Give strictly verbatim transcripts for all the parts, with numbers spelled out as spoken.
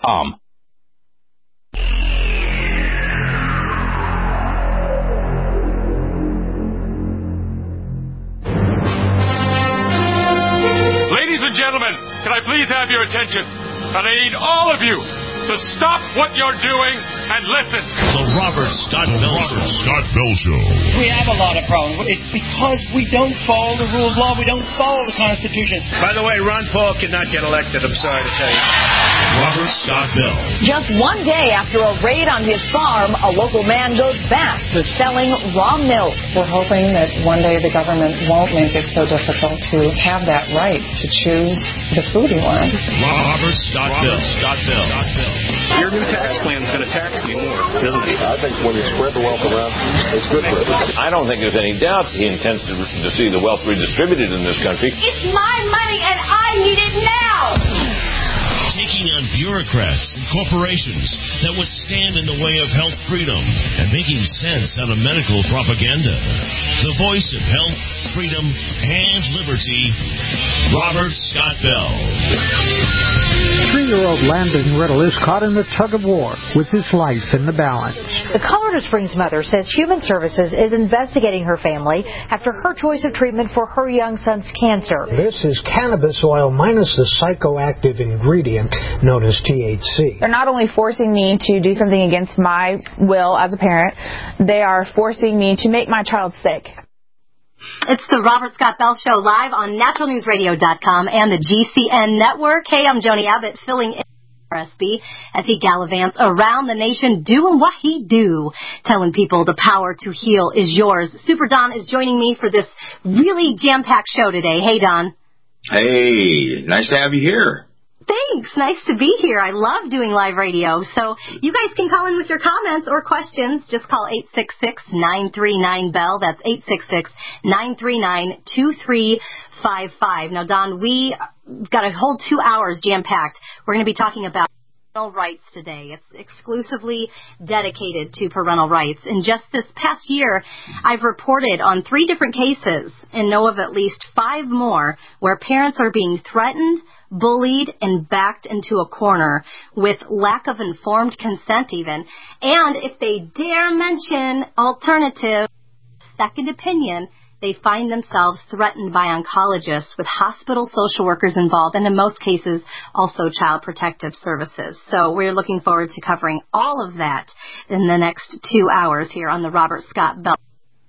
com. Ladies and gentlemen, can I please have your attention? And I need all of you to stop what you're doing and listen. The Robert Scott Bell Show. Scott Bell Show. We have a lot of problems. It's because we don't follow the rule of law. We don't follow the Constitution. By the way, Ron Paul cannot get elected. I'm sorry to tell you. Robert Scott Bell. Just one day after a raid on his farm, a local man goes back to selling raw milk. We're hoping that one day the government won't make it so difficult to have that right to choose the food you want. Robert Scott Bell. Scott Bell. Scott Bell. Your new tax plan is going to tax you more, isn't it? I think when you spread the wealth around, it's good for everybody. I don't think there's any doubt he intends to, to see the wealth redistributed in this country. It's my money and I need it now! Taking on bureaucrats and corporations that would stand in the way of health freedom and making sense out of medical propaganda. The voice of health, freedom, and liberty, Robert Scott Bell. Three-year-old Landon Riddle is caught in the tug-of-war with his life in the balance. The Colorado Springs mother says Human Services is investigating her family after her choice of treatment for her young son's cancer. This is cannabis oil minus the psychoactive ingredient known as T H C. They're not only forcing me to do something against my will as a parent, they are forcing me to make my child sick. It's the Robert Scott Bell Show live on natural news radio dot com and the G C N network. Hey, I'm Joni Abbott filling in for R S B as he gallivants around the nation doing what he do, telling people the power to heal is yours. Super Don is joining me for this really jam-packed show today. Hey, Don. Hey, nice to have you here. Thanks. Nice to be here. I love doing live radio. So you guys can call in with your comments or questions. Just call eight six six, nine three nine, B E L L. That's eight six six, nine three nine, two three five five. Now, Don, we got a whole two hours jam-packed. We're going to be talking about parental rights today. It's exclusively dedicated to parental rights. In just this past year, I've reported on three different cases and know of at least five more where parents are being threatened, bullied, and backed into a corner with lack of informed consent even. And if they dare mention alternative, second opinion, they find themselves threatened by oncologists with hospital social workers involved, and in most cases, also child protective services. So we're looking forward to covering all of that in the next two hours here on the Robert Scott Bell.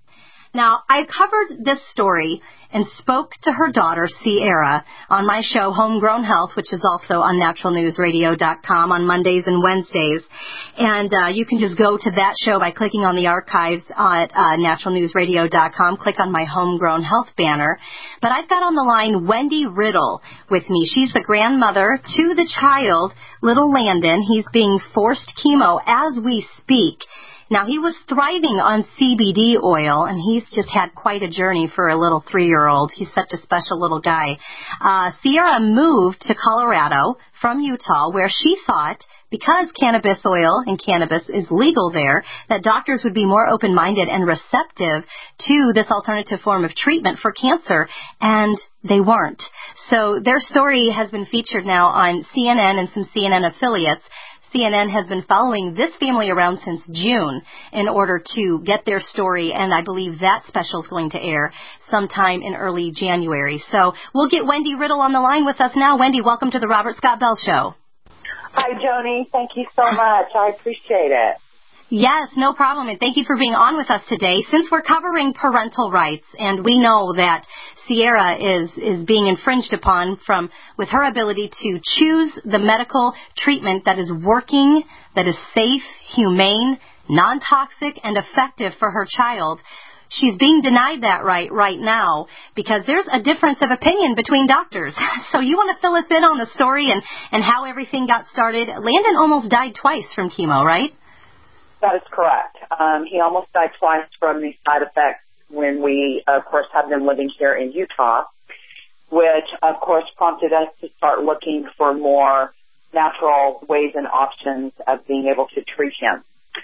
Now, I covered this story and spoke to her daughter, Sierra, on my show, Homegrown Health, which is also on natural news radio dot com on Mondays and Wednesdays. And uh, you can just go to that show by clicking on the archives at uh, natural news radio dot com. Click on my Homegrown Health banner. But I've got on the line Wendy Riddle with me. She's the grandmother to the child, little Landon. He's being forced chemo as we speak. Now, he was thriving on C B D oil, and he's just had quite a journey for a little three-year-old. He's such a special little guy. Uh, Sierra moved to Colorado from Utah, where she thought, because cannabis oil and cannabis is legal there, that doctors would be more open-minded and receptive to this alternative form of treatment for cancer, and they weren't. So their story has been featured now on C N N and some C N N affiliates. C N N has been following this family around since June in order to get their story, and I believe that special is going to air sometime in early January. So we'll get Wendy Riddle on the line with us now. Wendy, welcome to the Robert Scott Bell Show. Hi, Joni. Thank you so much. I appreciate it. Yes, no problem, and thank you for being on with us today. Since we're covering parental rights, and we know that Sierra is, is being infringed upon from with her ability to choose the medical treatment that is working, that is safe, humane, non-toxic, and effective for her child, she's being denied that right right now because there's a difference of opinion between doctors. So you want to fill us in on the story and, and how everything got started? Landon almost died twice from chemo, right? That is correct. Um, he almost died twice from the side effects when we, of course, have been living here in Utah, which, of course, prompted us to start looking for more natural ways and options of being able to treat him.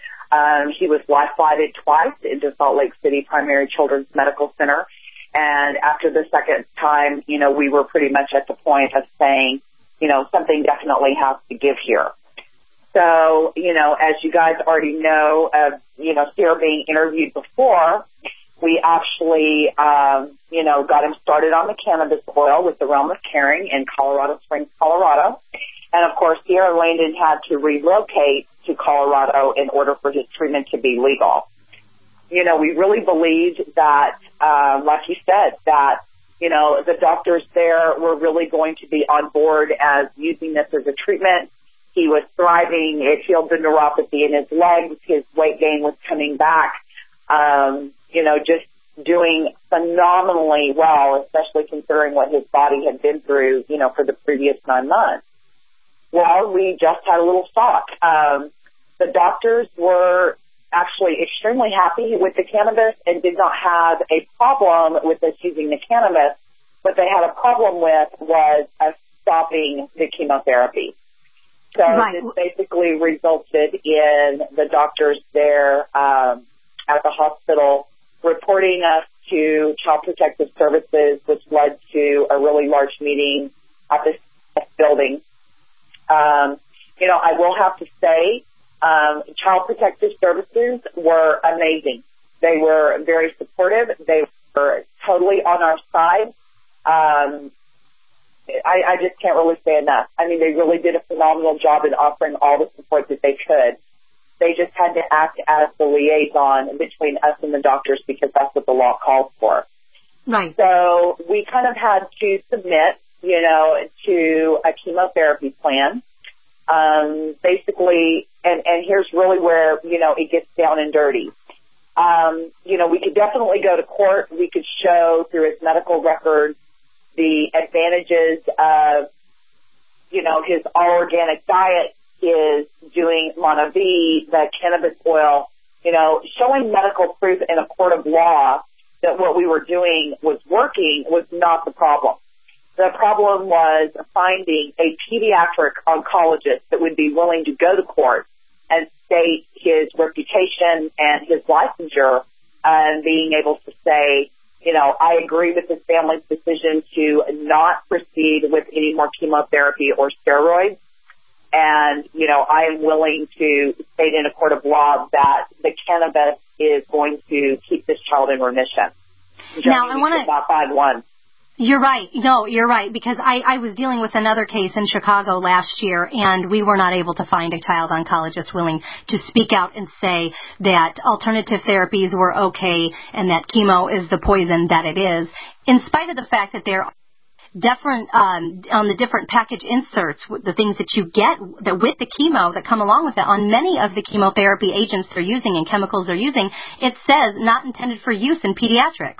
Um, he was life-flighted twice into Salt Lake City Primary Children's Medical Center, and after the second time, you know, we were pretty much at the point of saying, you know, something definitely has to give here. So, you know, as you guys already know, uh, you know, Sarah being interviewed before, we actually, um, you know, got him started on the cannabis oil with the Realm of Caring in Colorado Springs, Colorado. And, of course, Sierra Landon had to relocate to Colorado in order for his treatment to be legal. You know, we really believed that, uh, like you said, that, you know, the doctors there were really going to be on board as using this as a treatment. He was thriving. It healed the neuropathy in his legs. His weight gain was coming back. Um, you know, just doing phenomenally well, especially considering what his body had been through, you know, for the previous nine months. Well, we just had a little shock. Um, the doctors were actually extremely happy with the cannabis and did not have a problem with us using the cannabis. What they had a problem with was us stopping the chemotherapy. So right. This basically resulted in the doctors there um, at the hospital reporting us to Child Protective Services, which led to a really large meeting at this building. Um, you know, I will have to say, um, Child Protective Services were amazing. They were very supportive. They were totally on our side. Um, I, I just can't really say enough. I mean, they really did a phenomenal job in offering all the support that they could. They just had to act as the liaison between us and the doctors because that's what the law calls for. Right. So we kind of had to submit, you know, to a chemotherapy plan. Um, basically, and, and here's really where, you know, it gets down and dirty. Um, you know, we could definitely go to court. We could show through his medical records the advantages of, you know, his all-organic diet, his doing Monavi, the cannabis oil, you know, showing medical proof in a court of law that what we were doing was working was not the problem. The problem was finding a pediatric oncologist that would be willing to go to court and state his reputation and his licensure and being able to say, you know, I agree with this family's decision to not proceed with any more chemotherapy or steroids. And, you know, I am willing to state in a court of law that the cannabis is going to keep this child in remission. Now, I want to not find one. You're right. No, you're right, because I, I was dealing with another case in Chicago last year, and we were not able to find a child oncologist willing to speak out and say that alternative therapies were okay and that chemo is the poison that it is, in spite of the fact that there are different, um, on the different package inserts, the things that you get that with the chemo that come along with it, on many of the chemotherapy agents they're using and chemicals they're using, it says not intended for use in pediatrics.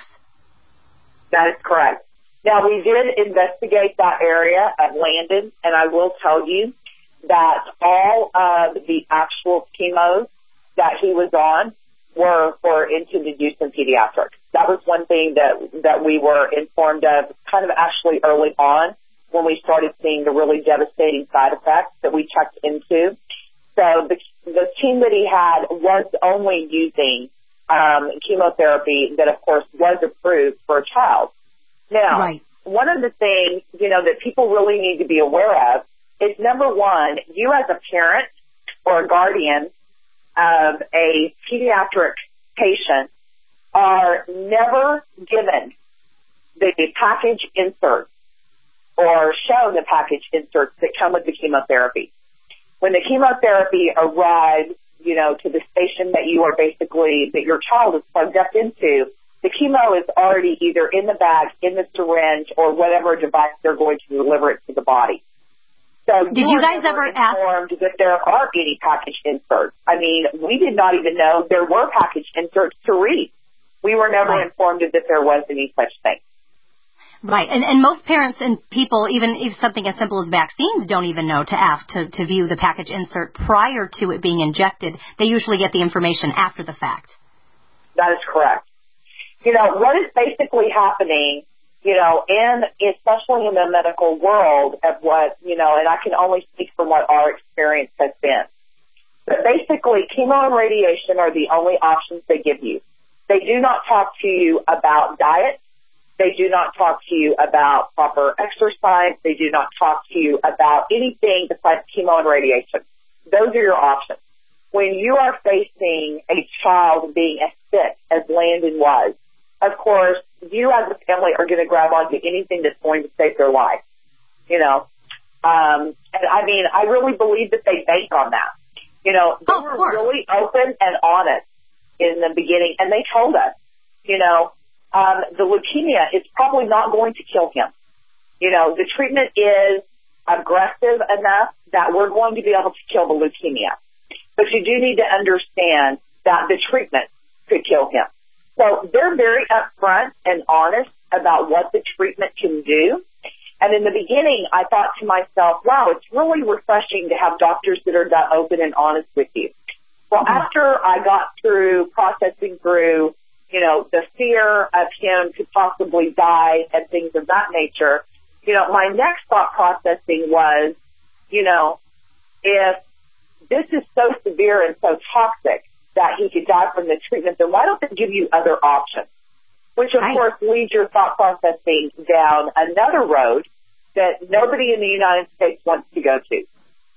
That is correct. Now, we did investigate that area at Landon, and I will tell you that all of the actual chemos that he was on were for intended use in pediatrics. That was one thing that that we were informed of kind of actually early on when we started seeing the really devastating side effects that we checked into. So the, the team that he had was only using um, chemotherapy that, of course, was approved for a child. Now, right. One of the things, you know, that people really need to be aware of is, number one, you as a parent or a guardian of a pediatric patient are never given the package inserts or shown the package inserts that come with the chemotherapy. When the chemotherapy arrives, you know, to the station that you are basically, that your child is plugged up into, the chemo is already either in the bag, in the syringe, or whatever device they're going to deliver it to the body. So did you, you guys ever informed ask that there are any package inserts? I mean, we did not even know there were package inserts to read. We were never right. informed that there was any such thing. Right, and and most parents and people, even if something as simple as vaccines, don't even know to ask to, to view the package insert prior to it being injected. They usually get the information after the fact. That is correct. You know, what is basically happening, you know, in, especially in the medical world of what, you know, and I can only speak from what our experience has been. But basically, chemo and radiation are the only options they give you. They do not talk to you about diet. They do not talk to you about proper exercise. They do not talk to you about anything besides chemo and radiation. those are your options. When you are facing a child being as sick as Landon was, of course, you as a family are going to grab onto anything that's going to save their life, you know. Um, and, I mean, I really believe that they bank on that. You know, they oh, were really open and honest in the beginning, and they told us, you know, um, the leukemia is probably not going to kill him. You know, the treatment is aggressive enough that we're going to be able to kill the leukemia. But you do need to understand that the treatment could kill him. So they're very upfront and honest about what the treatment can do. And in the beginning, I thought to myself, wow, it's really refreshing to have doctors that are that open and honest with you. Well, mm-hmm. after I got through processing through, you know, the fear of him to possibly die and things of that nature, you know, my next thought processing was, you know, if this is so severe and so toxic that he could die from the treatment, then why don't they give you other options? Which, of right. course, leads your thought processing down another road that nobody in the United States wants to go to.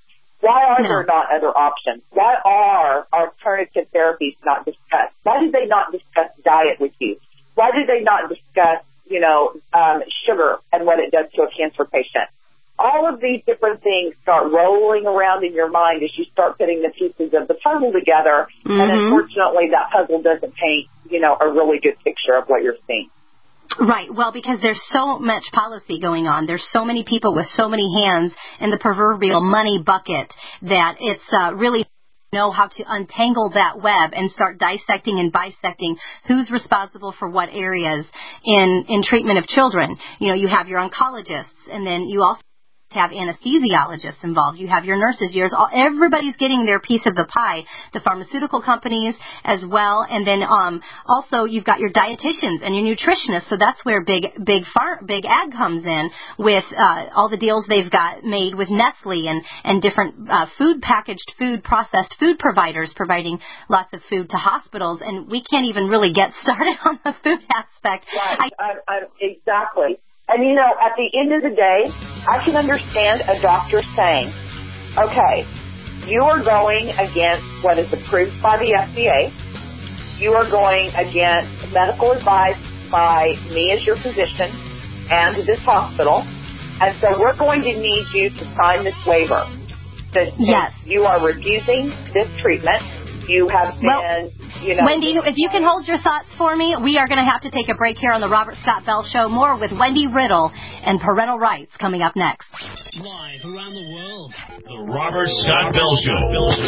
Why are no. there not other options? Why are alternative therapies not discussed? Why did they not discuss diet with you? Why did they not discuss, you know, um, sugar and what it does to a cancer patient? All of these different things start rolling around in your mind as you start putting the pieces of the puzzle together, mm-hmm. and unfortunately that puzzle doesn't paint, you know, a really good picture of what you're seeing. Right. Well, because there's so much policy going on. There's so many people with so many hands in the proverbial money bucket that it's uh, really know how to untangle that web and start dissecting and bisecting who's responsible for what areas in, in treatment of children. You know, you have your oncologists, and then you also have anesthesiologists involved. You have your nurses. Yours, all, everybody's getting their piece of the pie. The pharmaceutical companies as well, and then um, also you've got your dietitians and your nutritionists. So that's where big, big, far, big ag comes in with uh, all the deals they've got made with Nestle and and different uh, food packaged food, processed food providers providing lots of food to hospitals. And we can't even really get started on the food aspect. Right. I, I, I, exactly. And, you know, at the end of the day, I can understand a doctor saying, okay, you are going against what is approved by the F D A. You are going against medical advice by me as your physician and this hospital. And so we're going to need you to sign this waiver that yes. you are refusing this treatment. You have been, well, you know. Wendy, if you can hold your thoughts for me, we are going to have to take a break here on the Robert Scott Bell Show. More with Wendy Riddle and parental rights coming up next. Live around the world, the Robert Scott Bell Show.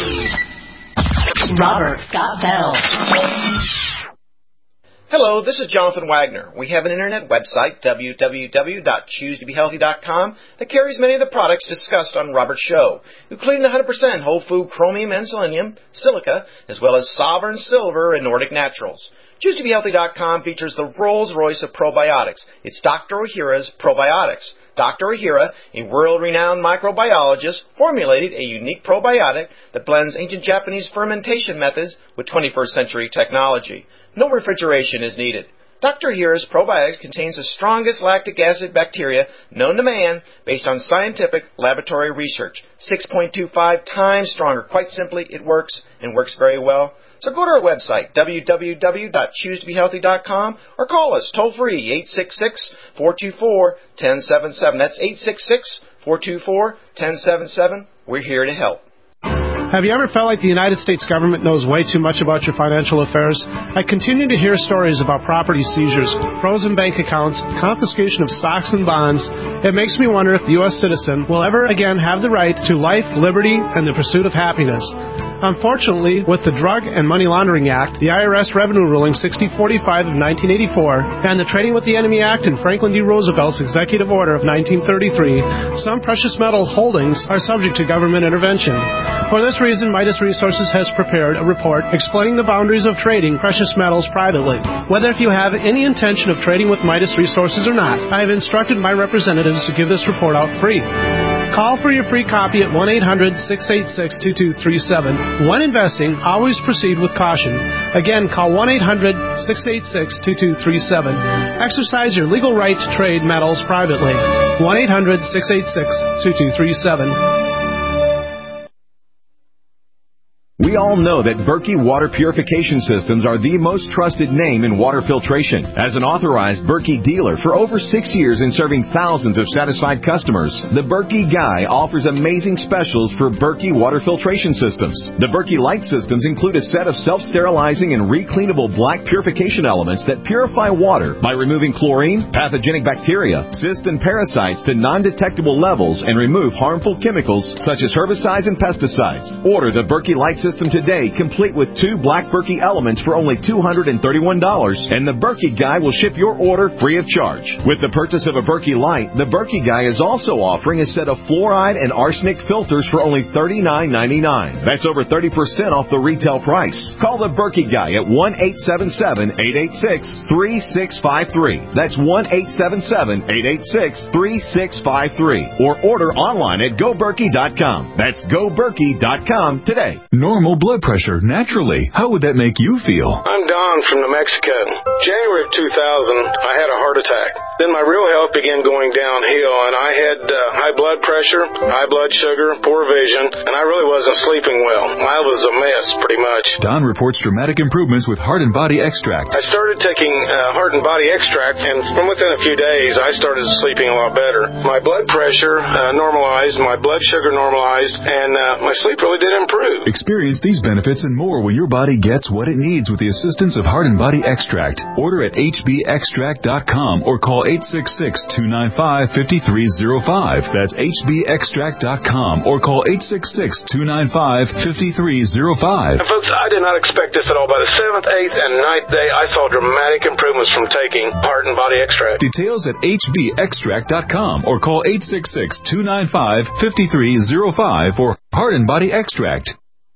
Robert Scott Bell. Hello, this is Jonathan Wagner. We have an internet website, w w w dot choose to be healthy dot com, that carries many of the products discussed on Robert's show, including one hundred percent whole food chromium and selenium, silica, as well as Sovereign Silver and Nordic Naturals. choose to be healthy dot com features the Rolls-Royce of probiotics. It's Doctor Ohhira's Probiotics. Doctor Ohhira, a world-renowned microbiologist, formulated a unique probiotic that blends ancient Japanese fermentation methods with twenty-first century technology. No refrigeration is needed. Doctor Ohhira's probiotics contains the strongest lactic acid bacteria known to man based on scientific laboratory research. six point two five times stronger. Quite simply, it works and works very well. So go to our website, w w w dot choose to be healthy dot com, or call us toll-free, eight six six, four two four, one zero seven seven. That's eight six six, four two four, one zero seven seven. We're here to help. Have you ever felt like the United States government knows way too much about your financial affairs? I continue to hear stories about property seizures, frozen bank accounts, confiscation of stocks and bonds. It makes me wonder if the U S citizen will ever again have the right to life, liberty, and the pursuit of happiness. Unfortunately, with the Drug and Money Laundering Act, the I R S Revenue Ruling sixty forty-five of nineteen eighty-four, and the Trading with the Enemy Act and Franklin D. Roosevelt's Executive Order of nineteen thirty-three, some precious metal holdings are subject to government intervention. For this reason, Midas Resources has prepared a report explaining the boundaries of trading precious metals privately. Whether if you have any intention of trading with Midas Resources or not, I have instructed my representatives to give this report out free. Call for your free copy at one eight hundred, six eight six, two two three seven. When investing, always proceed with caution. Again, call one eight hundred, six eight six, two two three seven. Exercise your legal right to trade metals privately. one eight hundred, six eight six, two two three seven. We all know that Berkey Water Purification Systems are the most trusted name in water filtration. As an authorized Berkey dealer for over six years and serving thousands of satisfied customers, the Berkey Guy offers amazing specials for Berkey Water Filtration Systems. The Berkey Light Systems include a set of self-sterilizing and recleanable black purification elements that purify water by removing chlorine, pathogenic bacteria, cysts, and parasites to non-detectable levels and remove harmful chemicals such as herbicides and pesticides. Order the Berkey Light System today, complete with two black Berkey elements for only two hundred thirty-one dollars, and the Berkey Guy will ship your order free of charge. With the purchase of a Berkey Light, the Berkey Guy is also offering a set of fluoride and arsenic filters for only thirty-nine ninety-nine. That's over thirty percent off the retail price. Call the Berkey Guy at one eight seven seven, eight eight six, three six five three. That's one eight seven seven, eight eight six, three six five three. Or order online at go berkey dot com. That's go berkey dot com today. Normal blood pressure naturally. How would that make you feel? I'm Don from New Mexico. January of two thousand, I had a heart attack. Then my real health began going downhill, and I had uh, high blood pressure, high blood sugar, poor vision, and I really wasn't sleeping well. I was a mess, pretty much. Don reports dramatic improvements with Heart and Body Extract. I started taking uh, Heart and Body Extract, and from within a few days, I started sleeping a lot better. My blood pressure uh, normalized, my blood sugar normalized, and uh, my sleep really did improve. Experience these benefits and more when your body gets what it needs with the assistance of Heart and Body Extract. Order at h b extract dot com or call eight six six, two nine five, five three zero five. That's h b extract dot com or call eight six six, two nine five, five three zero five. And folks, I did not expect this at all. By the seventh, eighth, and ninth day, I saw dramatic improvements from taking Heart and Body Extract. Details at h b extract dot com or call eight six six, two nine five, five three zero five for Heart and Body Extract.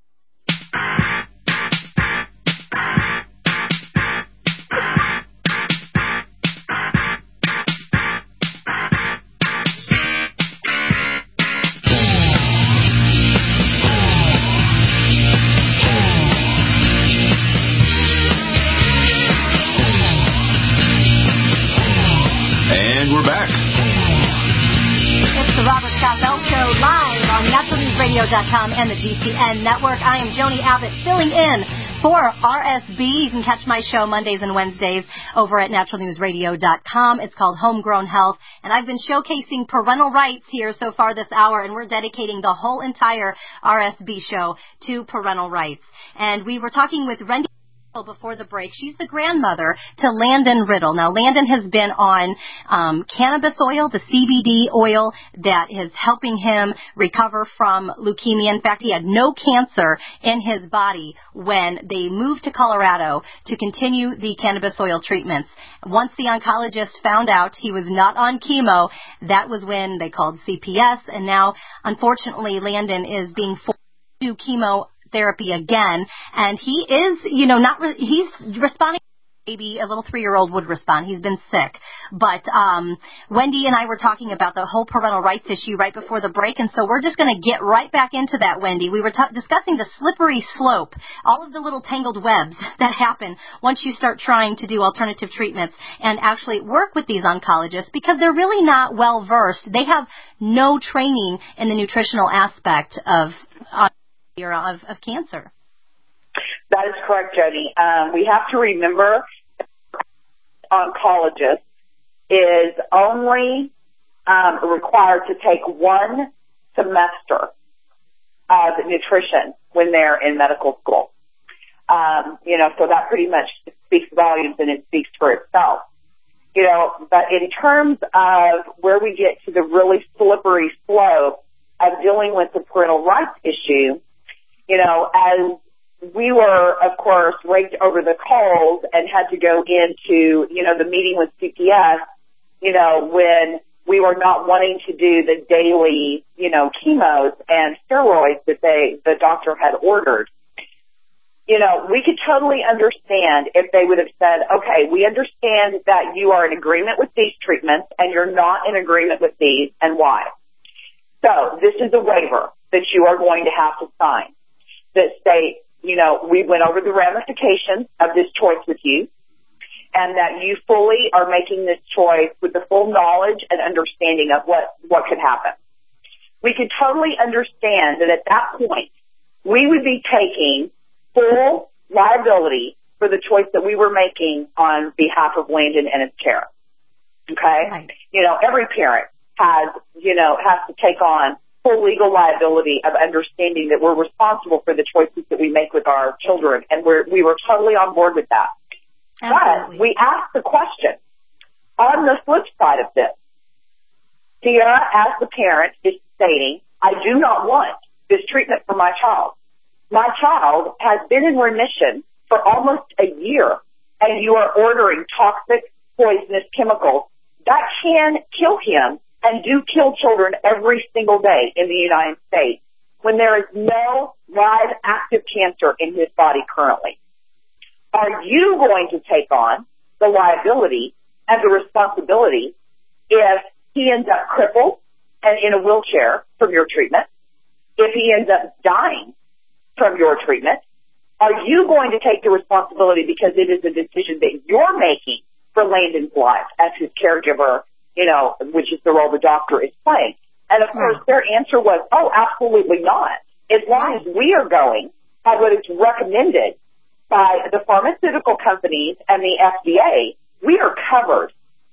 dot com and the G C N Network. I am Joni Abbott filling in for R S B. You can catch my show Mondays and Wednesdays over at natural news radio dot com. It's called Homegrown Health, and I've been showcasing parental rights here so far this hour, and we're dedicating the whole entire R S B show to parental rights. And we were talking with Randy before the break. She's the grandmother to Landon Riddle. Now, Landon has been on um, cannabis oil, the C B D oil that is helping him recover from leukemia. In fact, he had no cancer in his body when they moved to Colorado to continue the cannabis oil treatments. Once the oncologist found out he was not on chemo, that was when they called C P S, and now, unfortunately, Landon is being forced to do chemo therapy again, and he is, you know, not, re- he's responding maybe a little three-year-old would respond. He's been sick. But um, Wendy and I were talking about the whole parental rights issue right before the break, and so we're just going to get right back into that, Wendy. We were t- discussing the slippery slope, all of the little tangled webs that happen once you start trying to do alternative treatments and actually work with these oncologists, because they're really not well-versed. They have no training in the nutritional aspect of uh, Of, of cancer. That is correct, Jody. Um, we have to remember oncologist is only um, required to take one semester of nutrition when they're in medical school. Um, you know, so that pretty much speaks volumes, and it speaks for itself. You know, but in terms of where we get to the really slippery slope of dealing with the parental rights issue, you know, as we were, of course, raked over the coals and had to go into, you know, the meeting with C P S, you know, when we were not wanting to do the daily, you know, chemos and steroids that they, the doctor had ordered. You know, we could totally understand if they would have said, okay, we understand that you are in agreement with these treatments and you're not in agreement with these, and why. So this is a waiver that you are going to have to sign that states, you know, we went over the ramifications of this choice with you, and that you fully are making this choice with the full knowledge and understanding of what, what could happen. We could totally understand that at that point, we would be taking full liability for the choice that we were making on behalf of Landon and his care. Okay? Right. You know, every parent has, you know, has to take on full legal liability of understanding that we're responsible for the choices that we make with our children, and we're, we were totally on board with that. Absolutely. But we asked the question, on the flip side of this, Sierra, as the parent, is stating, I do not want this treatment for my child. My child has been in remission for almost a year, and you are ordering toxic, poisonous chemicals that can kill him and do kill children every single day in the United States when there is no live active cancer in his body currently. Are you going to take on the liability and the responsibility if he ends up crippled and in a wheelchair from your treatment? If he ends up dying from your treatment, are you going to take the responsibility because it is a decision that you're making for Landon's life as his caregiver, you know, which is the role the doctor is playing? And, of course, their answer was, oh, absolutely not. As long as we are going by what is recommended by the pharmaceutical companies and the F D A, we are covered.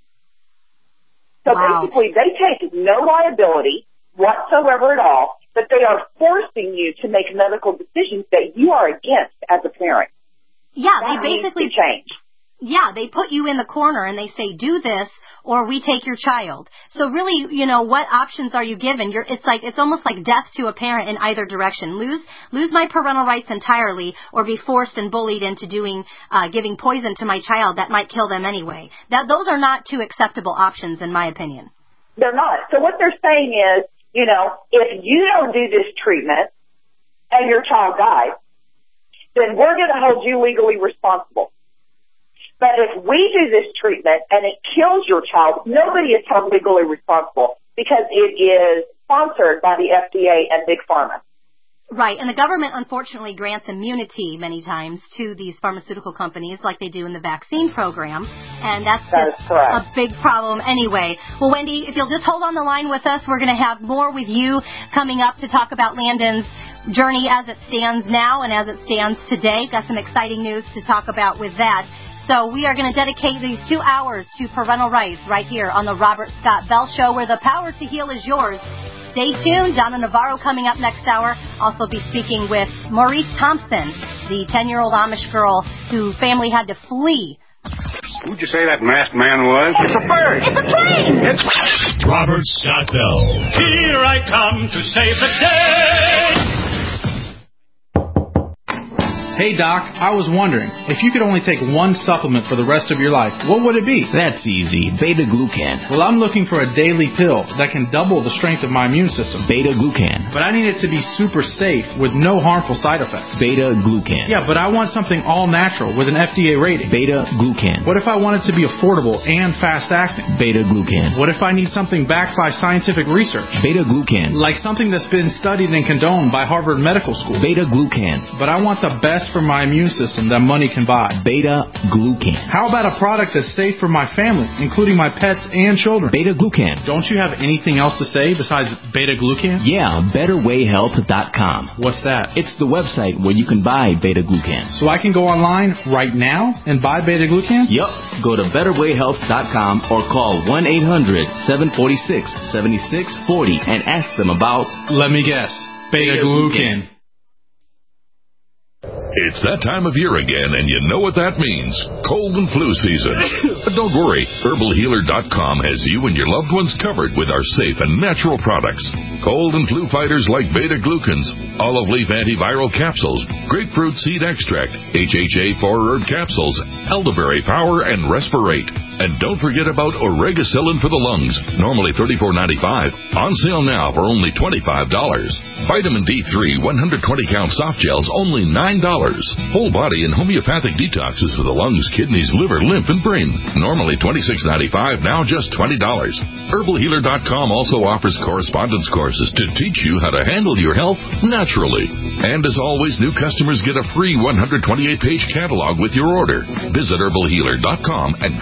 So wow. basically, they take no liability whatsoever at all, but they are forcing you to make medical decisions that you are against as a parent. Yeah, that they basically needs to change. Yeah, they put you in the corner and they say, do this or we take your child. So really, you know, what options are you given? You're, it's like, it's almost like death to a parent in either direction. Lose, lose my parental rights entirely or be forced and bullied into doing, uh, giving poison to my child that might kill them anyway. That, those are not two acceptable options in my opinion. They're not. So what they're saying is, you know, if you don't do this treatment and your child dies, then we're going to hold you legally responsible. But if we do this treatment and it kills your child, nobody is held legally responsible because it is sponsored by the F D A and Big Pharma. Right, and the government unfortunately grants immunity many times to these pharmaceutical companies like they do in the vaccine program, and that's that just a big problem anyway. Well, Wendy, if you'll just hold on the line with us, we're going to have more with you coming up to talk about Landon's journey as it stands now and as it stands today. Got some exciting news to talk about with that. So we are going to dedicate these two hours to parental rights right here on the Robert Scott Bell Show, where the power to heal is yours. Stay tuned. Donna Navarro coming up next hour. Also be speaking with Maurice Thompson, the ten-year-old Amish girl whose family had to flee. Who'd you say that masked man was? It's a bird. It's a plane. It's Robert Scott Bell. Here I come to save the day. Hey, Doc, I was wondering, if you could only take one supplement for the rest of your life, what would it be? That's easy. Beta-glucan. Well, I'm looking for a daily pill that can double the strength of my immune system. Beta-glucan. But I need it to be super safe with no harmful side effects. Beta-glucan. Yeah, but I want something all-natural with an F D A rating. Beta-glucan. What if I want it to be affordable and fast-acting? Beta-glucan. What if I need something backed by scientific research? Beta-glucan. Like something that's been studied and condoned by Harvard Medical School. Beta-glucan. But I want the best for my immune system that money can buy. Beta-glucan. How about a product that's safe for my family, including my pets and children? Beta-glucan. Don't you have anything else to say besides beta-glucan? Yeah, better way health dot com. What's that? It's the website where you can buy beta-glucan. So I can go online right now and buy beta-glucan? Yup. Go to better way health dot com or call one eight hundred seven four six seven six four zero and ask them about... Let me guess. Beta-glucan. It's that time of year again, and you know what that means. Cold and flu season. But don't worry, herbal healer dot com has you and your loved ones covered with our safe and natural products. Cold and flu fighters like beta-glucans, olive leaf antiviral capsules, grapefruit seed extract, H H A four herb capsules, elderberry power, and respirate. And don't forget about oregacillin for the lungs, normally thirty-four ninety-five, on sale now for only twenty-five dollars. Vitamin D three one hundred twenty count soft gels, only nine dollars. Whole body and homeopathic detoxes for the lungs, kidneys, liver, lymph, and brain. Normally twenty-six ninety-five, now just twenty dollars. herbal healer dot com also offers correspondence courses to teach you how to handle your health naturally. And as always, new customers get a free one hundred twenty-eight page catalog with your order. Visit herbal healer dot com and click the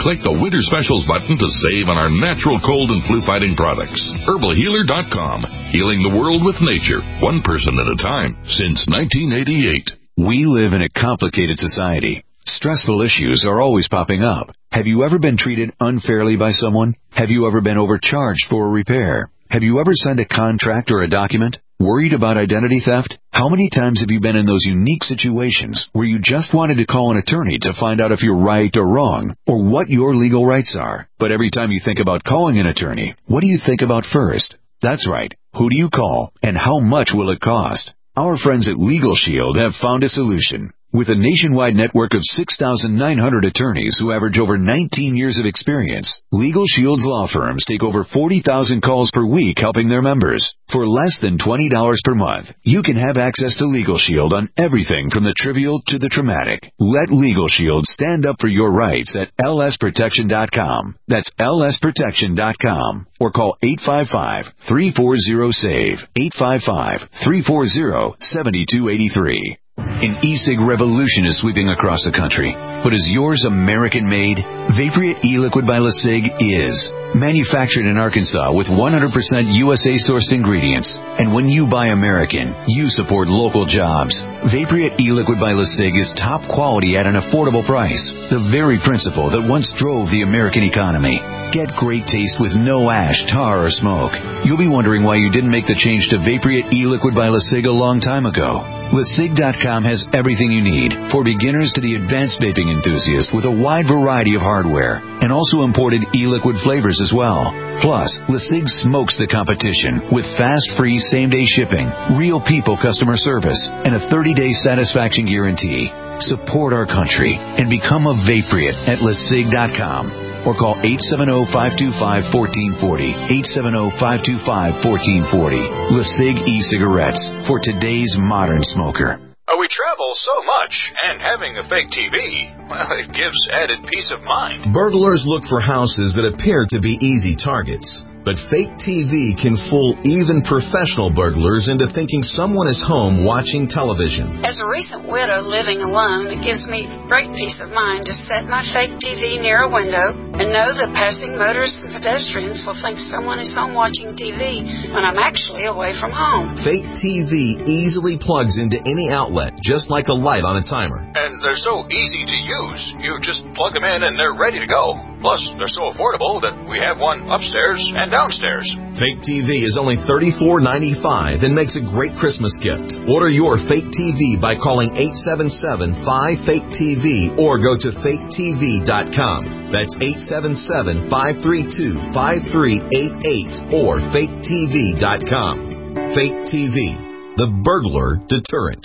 winter specials button to save on our natural cold and flu fighting products. herbal healer dot com. Healing the world with nature, one person at a time, since nineteen eighty-eight. We live in a complicated society. Stressful issues are always popping up. Have you ever been treated unfairly by someone? Have you ever been overcharged for a repair? Have you ever signed a contract or a document? Worried about identity theft? How many times have you been in those unique situations where you just wanted to call an attorney to find out if you're right or wrong, or what your legal rights are? But every time you think about calling an attorney, what do you think about first? That's right. Who do you call, and how much will it cost? Our friends at Legal Shield have found a solution. With a nationwide network of six thousand nine hundred attorneys who average over nineteen years of experience, Legal Shield's law firms take over forty thousand calls per week helping their members. For less than twenty dollars per month, you can have access to Legal Shield on everything from the trivial to the traumatic. Let Legal Shield stand up for your rights at L S protection dot com. That's L S protection dot com. Or call eight five five, three four zero, SAVE, eight five five, three four zero, seven two eight three. An e-cig revolution is sweeping across the country. But is yours American-made? Vaporeat e-liquid by LeSig is. Manufactured in Arkansas with one hundred percent U S A-sourced ingredients. And when you buy American, you support local jobs. Vaporeat e-liquid by LeSig is top quality at an affordable price. The very principle that once drove the American economy. Get great taste with no ash, tar, or smoke. You'll be wondering why you didn't make the change to Vaporeat e-liquid by LeSig a long time ago. LeSig dot com has everything you need, for beginners to the advanced vaping enthusiast, with a wide variety of hardware, and also imported e-liquid flavors as well. Plus, LeSig smokes the competition with fast, free, same-day shipping, real people customer service, and a thirty-day satisfaction guarantee. Support our country and become a Vaporeat at LeSig dot com. Or call eight seven zero, five two five, one four four zero, eight seven zero, five two five, one four four zero. LeSig e-cigarettes for today's modern smoker. We travel so much, and having a fake T V, well, it gives added peace of mind. Burglars look for houses that appear to be easy targets. But fake T V can fool even professional burglars into thinking someone is home watching television. As a recent widow living alone, it gives me great peace of mind to set my fake T V near a window and know that passing motorists and pedestrians will think someone is home watching T V when I'm actually away from home. Fake T V easily plugs into any outlet, just like a light on a timer. And they're so easy to use. You just plug them in and they're ready to go. Plus, they're so affordable that we have one upstairs and downstairs. Fake T V is only thirty-four ninety-five and makes a great Christmas gift. Order your fake T V by calling eight seven seven, five, fake T V or go to fake T V dot com. That's eight seven seven, five three two, five three eight eight or fake T V dot com. Fake T V, the burglar deterrent.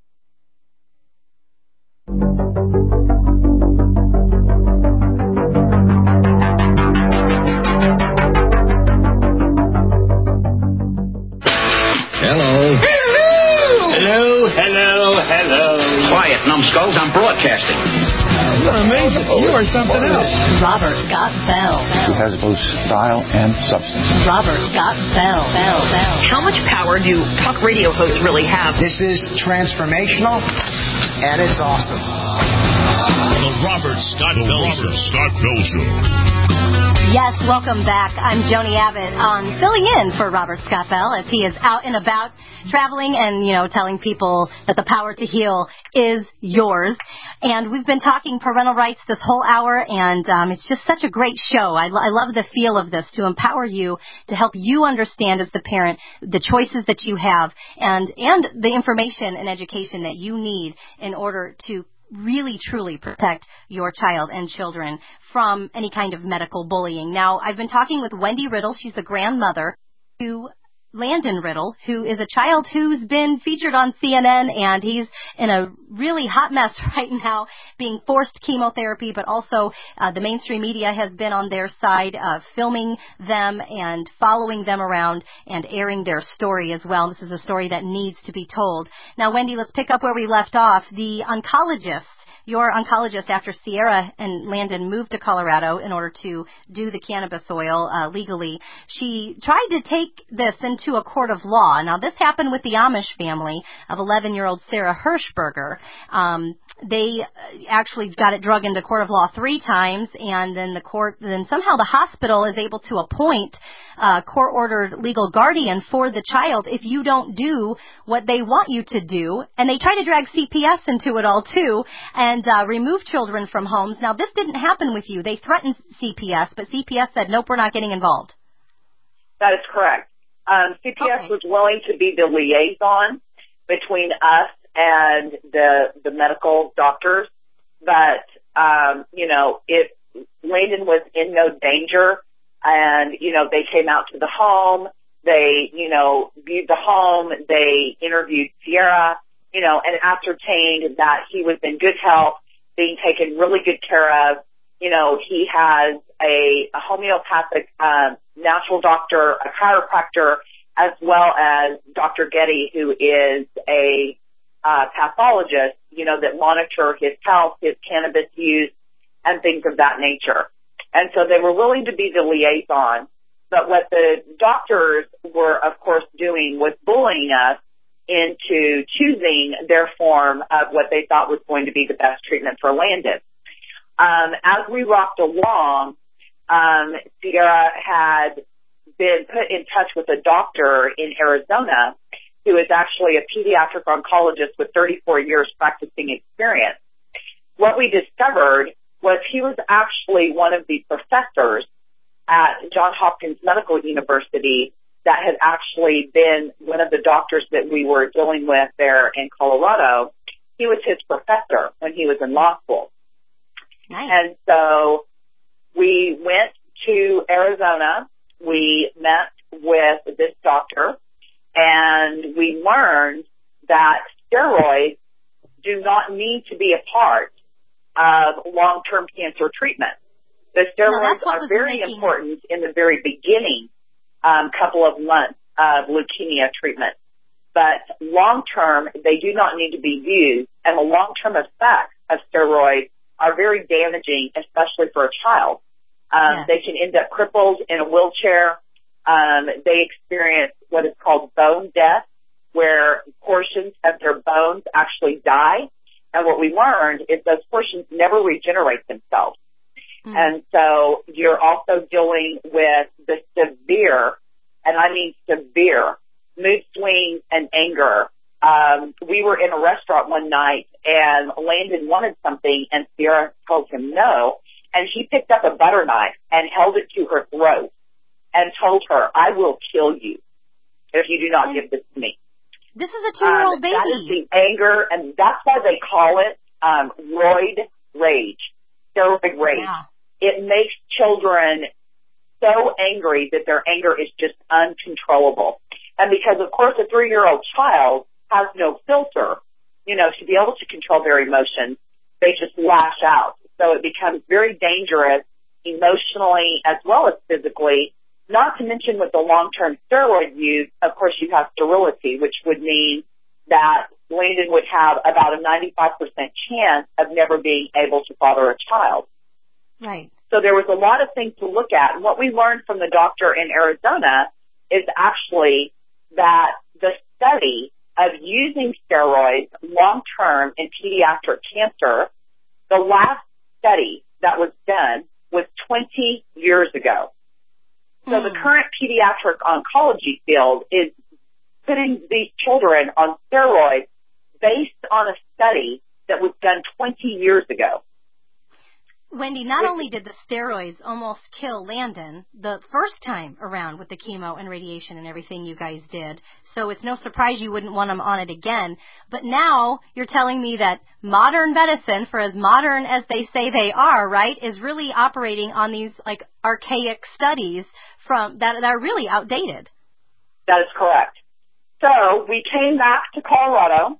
Hello. Hello, hello, hello. Quiet, numbskulls. I'm broadcasting. You're amazing. You are something else. Robert Scott Bell. He has both style and substance. Robert Scott Bell. Bell. Bell. How much power do talk radio hosts really have? This is transformational, and it's awesome. The Robert Scott the Bell Robert Show. Scott Bell Show. Yes, welcome back. I'm Joni Abbott on filling in for Robert Scott Bell as he is out and about traveling and, you know, telling people that the power to heal is yours. And we've been talking parental rights this whole hour, and um, it's just such a great show. I, I love the feel of this, to empower you, to help you understand as the parent the choices that you have and, and the information and education that you need in order to really, truly protect your child and children from any kind of medical bullying. Now, I've been talking with Wendy Riddle. She's the grandmother to Landon Riddle, who is a child who's been featured on C N N, and he's in a really hot mess right now, being forced chemotherapy, but also uh, the mainstream media has been on their side, uh, filming them and following them around and airing their story as well. This is a story that needs to be told. Now, Wendy, let's pick up where we left off. The oncologist, your oncologist, after Sierra and Landon moved to Colorado in order to do the cannabis oil uh, legally, she tried to take this into a court of law. Now, this happened with the Amish family of eleven-year-old Sarah Hirschberger. Um, they actually got it drug into court of law three times, and then the court, then somehow the hospital is able to appoint a court-ordered legal guardian for the child if you don't do what they want you to do. And they try to drag C P S into it all, too, and uh, remove children from homes. Now, this didn't happen with you. They threatened C P S, but C P S said, nope, we're not getting involved. That is correct. Um, C P S okay. was willing to be the liaison between us and the the medical doctors, but um, you know, if Landon was in no danger, and you know, they came out to the home, they you know viewed the home, they interviewed Sierra, you know, and ascertained that he was in good health, being taken really good care of. You know, he has a, a homeopathic um, natural doctor, a chiropractor, as well as Doctor Getty, who is a uh, pathologist, you know, that monitor his health, his cannabis use, and things of that nature. And so they were willing to be the liaison. But what the doctors were, of course, doing was bullying us into choosing their form of what they thought was going to be the best treatment for Landon. Um, as we rocked along, um, Sierra had been put in touch with a doctor in Arizona who is actually a pediatric oncologist with thirty-four years practicing experience. What we discovered was he was actually one of the professors at Johns Hopkins Medical University that had actually been one of the doctors that we were dealing with there in Colorado. He was his professor when he was in law school. Nice. And so we went to Arizona. We met with this doctor, and we learned that steroids do not need to be a part of long-term cancer treatment. The steroids no, are very making... important in the very beginning um, couple of months of leukemia treatment. But long-term, they do not need to be used, and the long-term effects of steroids are very damaging, especially for a child. Um, yes. They can end up crippled in a wheelchair. Um, they experience what is called bone death, where portions of their bones actually die. And what we learned is those portions never regenerate themselves. Mm. And so you're also dealing with the severe, and I mean severe, mood swings and anger. Um, we were in a restaurant one night, and Landon wanted something, and Sierra told him no. And he picked up a butter knife and held it to her throat and told her, I will kill you if you do not and give this to me. This is a two-year-old um, baby. That is the anger, and that's why they call it um, roid rage, steroid rage. Yeah. It makes children so angry that their anger is just uncontrollable. And because, of course, a three-year-old child has no filter, you know, to be able to control their emotions, they just lash out. So it becomes very dangerous emotionally as well as physically, not to mention with the long-term steroid use, of course, you have sterility, which would mean that Landon would have about a ninety-five percent chance of never being able to father a child. Right. So there was a lot of things to look at. And what we learned from the doctor in Arizona is actually that the study of using steroids long-term in pediatric cancer, the last study that was done was twenty years ago. So mm. the current pediatric oncology field is putting these children on steroids based on a study that was done twenty years ago. Wendy, not only did the steroids almost kill Landon the first time around with the chemo and radiation and everything you guys did, so it's no surprise you wouldn't want him on it again, but now you're telling me that modern medicine, for as modern as they say they are, right, is really operating on these, like, archaic studies from that, that are really outdated. That is correct. So we came back to Colorado.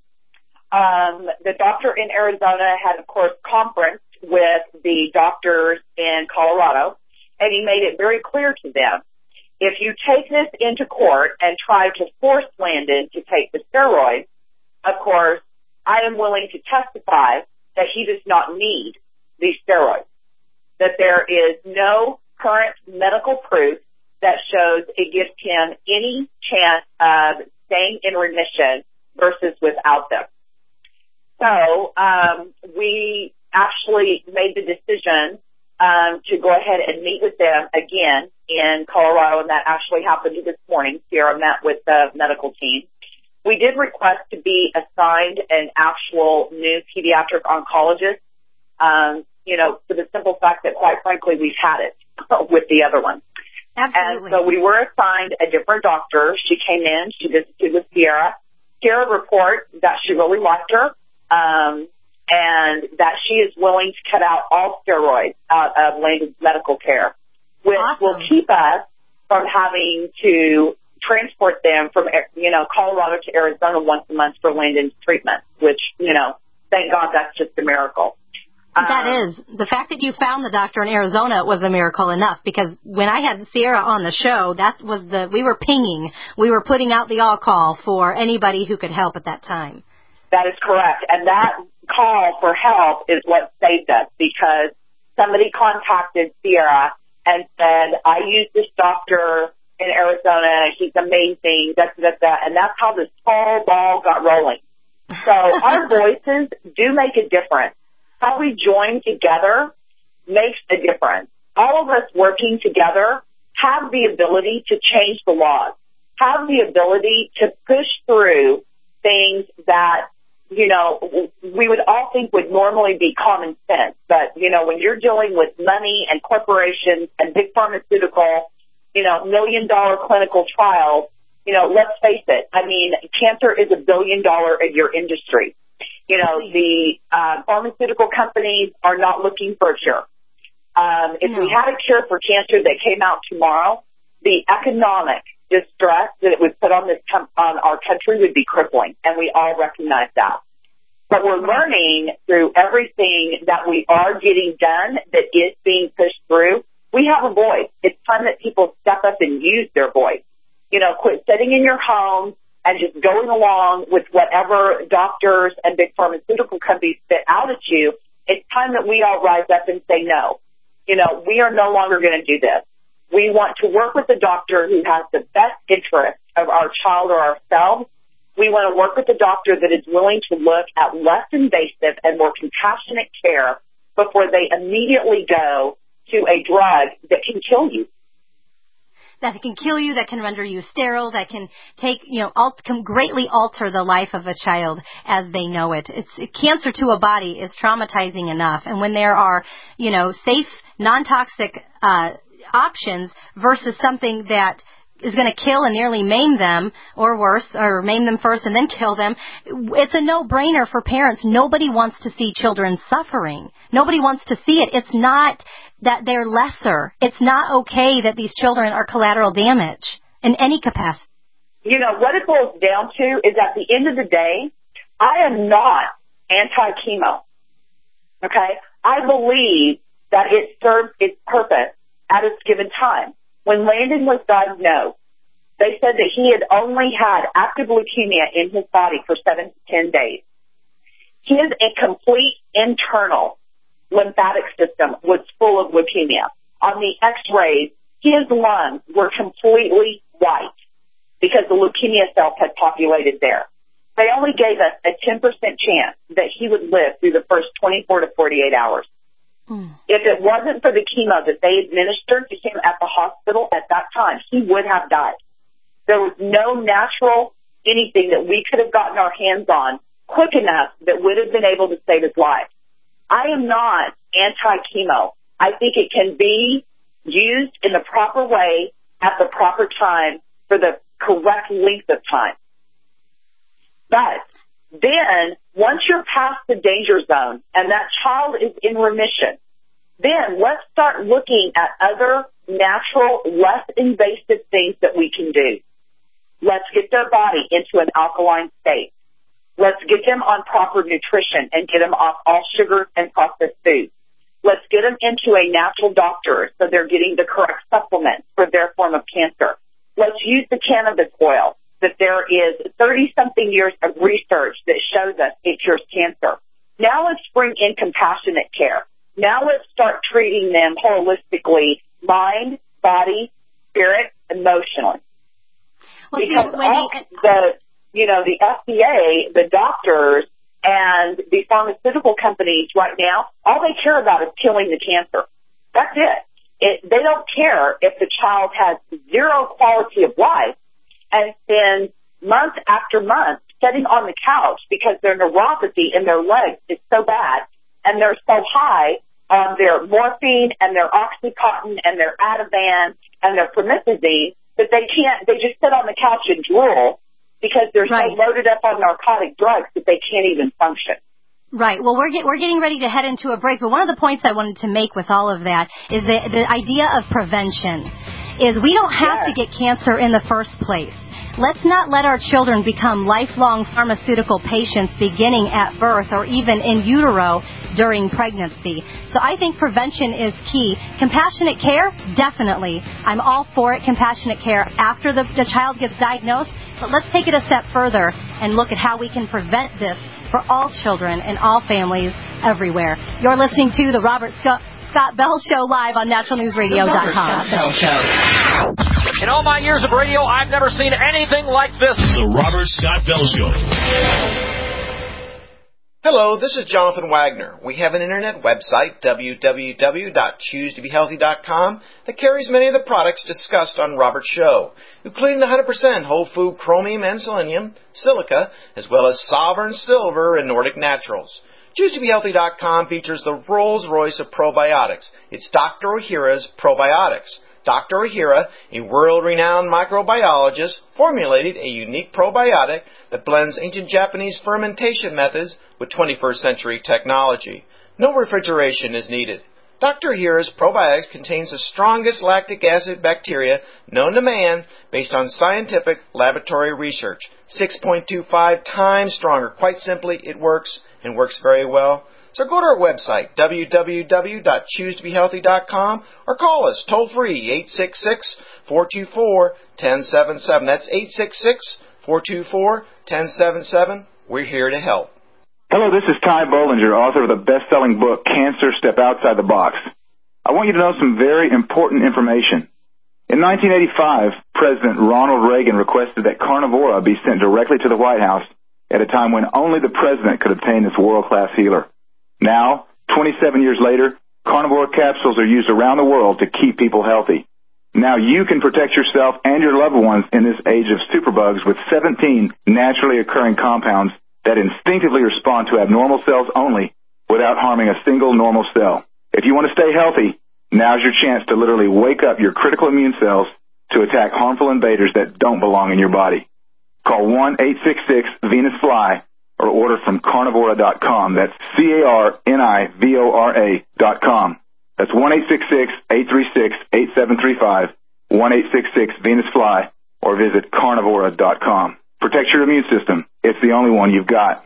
Um, the doctor in Arizona had, of course, conference with the doctors in Colorado, and he made it very clear to them, if you take this into court and try to force Landon to take the steroids, of course, I am willing to testify that he does not need these steroids, that there is no current medical proof that shows it gives him any chance of staying in remission versus without them. so um, we actually made the decision um, to go ahead and meet with them again in Colorado, and that actually happened this morning. Sierra met with the medical team. We did request to be assigned an actual new pediatric oncologist, um, you know, for the simple fact that, quite frankly, we've had it with the other one. Absolutely. And so we were assigned a different doctor. She came in, she visited with Sierra. Sierra reported that she really liked her, um, and that she is willing to cut out all steroids out of Landon's medical care, which awesome. will keep us from having to transport them from, you know, Colorado to Arizona once a month for Landon's treatment, which, you know, thank God that's just a miracle. That um, is. The fact that you found the doctor in Arizona was a miracle enough, because when I had Sierra on the show, that was the, we were pinging, we were putting out the all call for anybody who could help at that time. That is correct. And that call for help is what saved us, because somebody contacted Sierra and said, I used this doctor in Arizona, he's amazing, da, da, da, and that's how this whole ball got rolling. So our voices do make a difference. How we join together makes a difference. All of us working together have the ability to change the laws, have the ability to push through things that, you know, we would all think would normally be common sense. But, you know, when you're dealing with money and corporations and big pharmaceutical, you know, million dollar clinical trials, you know, let's face it. I mean, cancer is a billion dollar a year industry. You know, the uh, pharmaceutical companies are not looking for a cure. Um, if no. we had a cure for cancer that came out tomorrow, the economic distress that it would put on this com- on our country would be crippling, and we all recognize that. But we're learning through everything that we are getting done that is being pushed through. We have a voice. It's time that people step up and use their voice. You know, quit sitting in your home and just going along with whatever doctors and big pharmaceutical companies spit out at you. It's time that we all rise up and say no. You know, we are no longer going to do this. We want to work with a doctor who has the best interest of our child or ourselves. We want to work with a doctor that is willing to look at less invasive and more compassionate care before they immediately go to a drug that can kill you. That can kill you, that can render you sterile, that can take, you know, alt, can greatly alter the life of a child as they know it. It's cancer to a body is traumatizing enough, and when there are, you know, safe, non-toxic uh, options versus something that is going to kill and nearly maim them, or worse, or maim them first and then kill them, it's a no-brainer for parents. Nobody wants to see children suffering. Nobody wants to see it. It's not that they're lesser. It's not okay that these children are collateral damage in any capacity. You know, what it boils down to is at the end of the day, I am not anti-chemo, okay? I believe that it serves its purpose at its given time. When Landon was diagnosed, they said that he had only had active leukemia in his body for seven to ten days. His complete internal lymphatic system was full of leukemia. On the x-rays, his lungs were completely white because the leukemia cells had populated there. They only gave us a ten percent chance that he would live through the first twenty-four to forty-eight hours. Mm. If it wasn't for the chemo that they administered to him at the hospital at that time, he would have died. There was no natural anything that we could have gotten our hands on quick enough that would have been able to save his life. I am not anti-chemo. I think it can be used in the proper way at the proper time for the correct length of time. But then, once you're past the danger zone and that child is in remission, then let's start looking at other natural, less invasive things that we can do. Let's get their body into an alkaline state. Let's get them on proper nutrition and get them off all sugar and processed foods. Let's get them into a natural doctor so they're getting the correct supplements for their form of cancer. Let's use the cannabis oil that there is thirty-something years of research that shows us it cures cancer. Now let's bring in compassionate care. Now let's start treating them holistically, mind, body, spirit, emotionally. Well, because see, Wendy, all the, you know, the F D A, the doctors, and the pharmaceutical companies right now, all they care about is killing the cancer. That's it. It they don't care if the child has zero quality of life and spends month after month sitting on the couch because their neuropathy in their legs is so bad and they're so high on their morphine and their Oxycontin and their Ativan and their promethazine that they can't, they just sit on the couch and drool because they're right. so loaded up on narcotic drugs that they can't even function. Right. Well, we're get, we're getting ready to head into a break, but one of the points I wanted to make with all of that is the, the idea of prevention is we don't have yes. to get cancer in the first place. Let's not let our children become lifelong pharmaceutical patients beginning at birth or even in utero during pregnancy. So I think prevention is key. Compassionate care, definitely. I'm all for it, compassionate care after the, the child gets diagnosed. But let's take it a step further and look at how we can prevent this for all children and all families everywhere. You're listening to the Robert Scott, Scott Bell Show live on natural news radio dot com. The Robert Scott Bell Show. In all my years of radio, I've never seen anything like this. The Robert Scott Bell Show. Hello, this is Jonathan Wagner. We have an internet website, w w w dot choose to be healthy dot com, that carries many of the products discussed on Robert's show, including one hundred percent whole food chromium and selenium, silica, as well as Sovereign Silver and Nordic Naturals. choose to be healthy dot com features the Rolls-Royce of probiotics. It's Doctor Ohhira's Probiotics. Doctor Ohhira, a world-renowned microbiologist, formulated a unique probiotic that blends ancient Japanese fermentation methods with twenty-first century technology. No refrigeration is needed. Doctor Ohhira's probiotics contains the strongest lactic acid bacteria known to man based on scientific laboratory research. six point two five times stronger. Quite simply, it works and works very well. So go to our website, w w w dot choose to be healthy dot com, or call us toll-free, eight six six, four two four, one zero seven seven. That's eight six six, four two four, one zero seven seven. We're here to help. Hello, this is Ty Bollinger, author of the best-selling book, Cancer, Step Outside the Box. I want you to know some very important information. In nineteen eighty-five, President Ronald Reagan requested that Carnivora be sent directly to the White House at a time when only the president could obtain this world-class healer. Now, twenty-seven years later, Carnivora capsules are used around the world to keep people healthy. Now you can protect yourself and your loved ones in this age of superbugs with seventeen naturally occurring compounds that instinctively respond to abnormal cells only without harming a single normal cell. If you want to stay healthy, now's your chance to literally wake up your critical immune cells to attack harmful invaders that don't belong in your body. Call one eight six six Venus Fly or order from carnivora dot com. That's C A R N I V O R A dot com. That's one eight six six, eight three six, eight seven three five, one eight six six Venus Fly, or visit carnivora dot com. Protect your immune system. It's the only one you've got.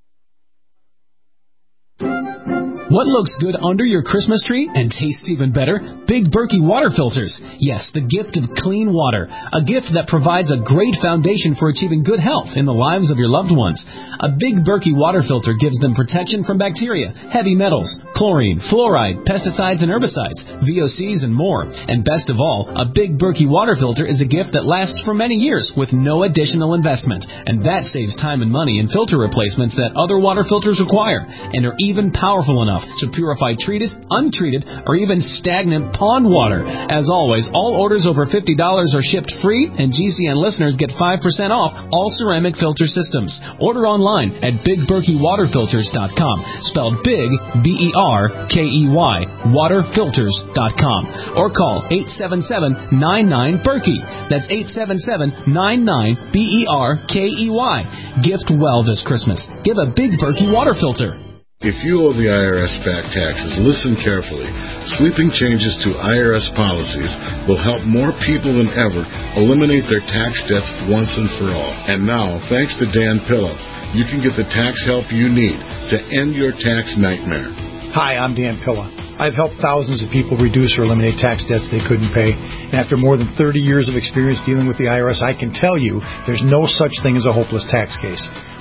What looks good under your Christmas tree and tastes even better? Big Berkey water filters. Yes, the gift of clean water. A gift that provides a great foundation for achieving good health in the lives of your loved ones. A Big Berkey water filter gives them protection from bacteria, heavy metals, chlorine, fluoride, pesticides and herbicides, V O Cs and more. And best of all, a Big Berkey water filter is a gift that lasts for many years with no additional investment. And that saves time and money in filter replacements that other water filters require and are even powerful enough to purify treated, untreated, or even stagnant pond water. As always, all orders over fifty dollars are shipped free, and G C N listeners get five percent off all ceramic filter systems. Order online at big berkey water filters dot com, spelled big, B E R K E Y, water filters dot com, or call eight seven seven, nine nine, Berkey. That's eight seven seven, nine nine, B E R K E Y. Gift well this Christmas. Give a Big Berkey water filter. If you owe the I R S back taxes, listen carefully. Sweeping changes to I R S policies will help more people than ever eliminate their tax debts once and for all. And now, thanks to Dan Pilla, you can get the tax help you need to end your tax nightmare. Hi, I'm Dan Pilla. I've helped thousands of people reduce or eliminate tax debts they couldn't pay. And after more than thirty years of experience dealing with the I R S, I can tell you there's no such thing as a hopeless tax case.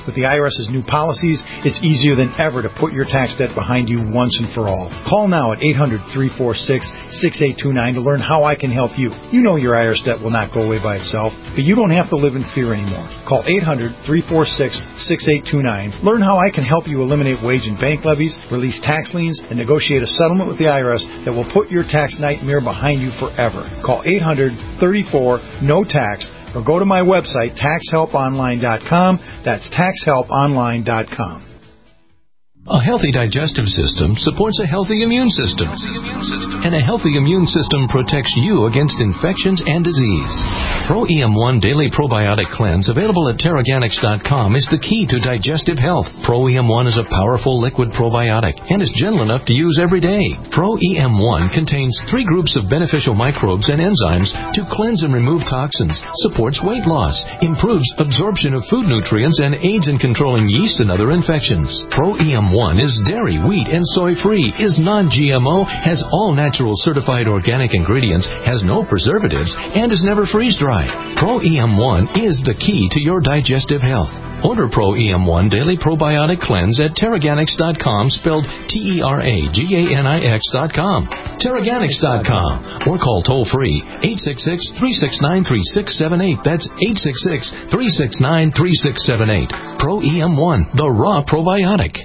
With the I R S's new policies, it's easier than ever to put your tax debt behind you once and for all. Call now at eight hundred, three four six, six eight two nine to learn how I can help you. You know your I R S debt will not go away by itself, but you don't have to live in fear anymore. Call eight hundred, three four six, six eight two nine. Learn how I can help you eliminate wage and bank levies, release tax liens, and negotiate a settlement with the I R S that will put your tax nightmare behind you forever. Call eight hundred, thirty-four, N O T A X or go to my website, tax help online dot com. That's tax help online dot com. A healthy digestive system supports a healthy immune system. And a healthy immune system protects you against infections and disease. Pro E M one Daily Probiotic Cleanse, available at Terraganics dot com, is the key to digestive health. Pro E M one is a powerful liquid probiotic and is gentle enough to use every day. Pro E M one contains three groups of beneficial microbes and enzymes to cleanse and remove toxins, supports weight loss, improves absorption of food nutrients, and aids in controlling yeast and other infections. Pro E M one is dairy, wheat, and soy-free, is non-G M O, has all natural certified organic ingredients, has no preservatives, and is never freeze-dried. Pro E M one is the key to your digestive health. Order Pro E M one Daily Probiotic Cleanse at Terraganics dot com, spelled T E R A G A N I X dot com. Terraganics dot com. Or call toll-free eight six six, three six nine, three six seven eight. That's eight six six, three six nine, three six seven eight. Pro E M one, the raw probiotic.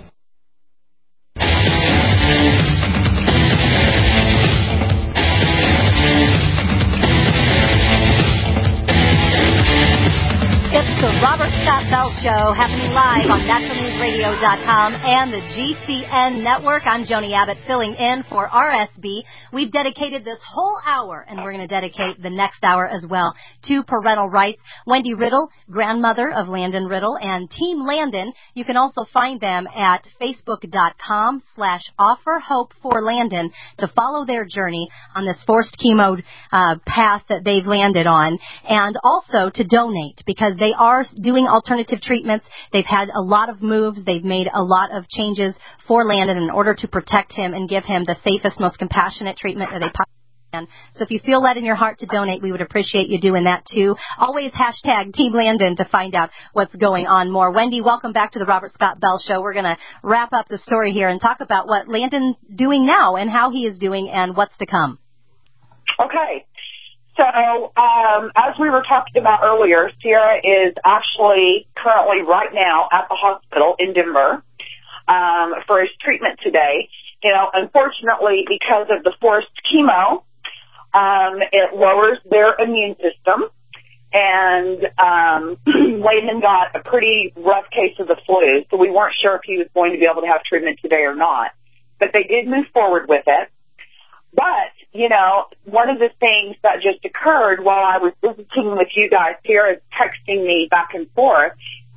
It's the Robert Scott Bell Show, happening live on natural news radio dot com and the G C N Network. I'm Joni Abbott, filling in for R S B. We've dedicated this whole hour, and we're going to dedicate the next hour as well, to parental rights. Wendy Riddle, grandmother of Landon Riddle, and Team Landon. You can also find them at facebook dot com slash offer hope for Landon to follow their journey on this forced chemo uh, path that they've landed on, and also to donate, because they are doing alternative treatments. They've had a lot of moves. They've made a lot of changes for Landon in order to protect him and give him the safest, most compassionate treatment that they possibly can. So if you feel that in your heart to donate, we would appreciate you doing that too. Always hashtag Team Landon to find out what's going on more. Wendy, welcome back to the Robert Scott Bell Show. We're going to wrap up the story here and talk about what Landon's doing now and how he is doing and what's to come. Okay. So, um, as we were talking about earlier, Sierra is actually currently right now at the hospital in Denver um, for his treatment today. You know, unfortunately, because of the forced chemo, um, it lowers their immune system. And um, Landon got a pretty rough case of the flu, so we weren't sure if he was going to be able to have treatment today or not. But they did move forward with it. But, you know, one of the things that just occurred while I was visiting with you guys, Sierra is texting me back and forth,